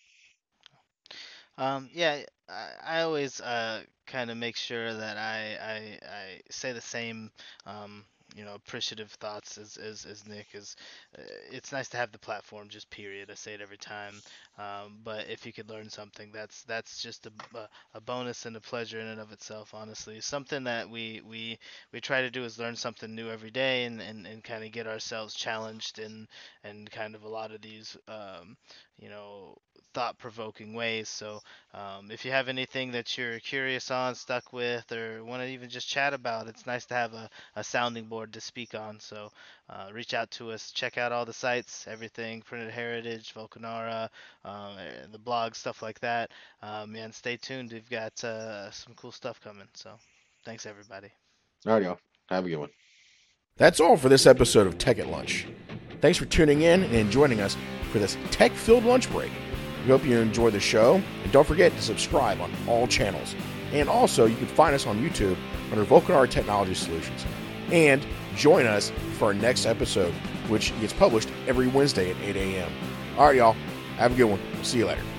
Um, yeah, I, I always uh, kind of make sure that I, I I say the same, um, you know, appreciative thoughts as as, as Nick is. Uh, it's nice to have the platform, just period. I say it every time. Um, but if you could learn something, that's that's just a, a, a bonus and a pleasure in and of itself. Honestly, something that we we we try to do is learn something new every day and and, and kind of get ourselves challenged in and kind of a lot of these. Um, you know, thought-provoking ways. So um, if you have anything that you're curious on, stuck with, or want to even just chat about, it's nice to have a, a sounding board to speak on. So uh, reach out to us. Check out all the sites, everything, Printed Heritage, Volcanara, um, eh, the blog, stuff like that. Um, and stay tuned. We've got uh, some cool stuff coming. So thanks, everybody. All right, y'all. Have a good one. That's all for this episode of Tech at Lunch. Thanks for tuning in and joining us for this tech-filled lunch break. We hope you enjoy the show, and don't forget to subscribe on all channels. And also, you can find us on YouTube under Volcanara Technology Solutions. And join us for our next episode, which gets published every Wednesday at eight a.m. All right, y'all. Have a good one. We'll see you later.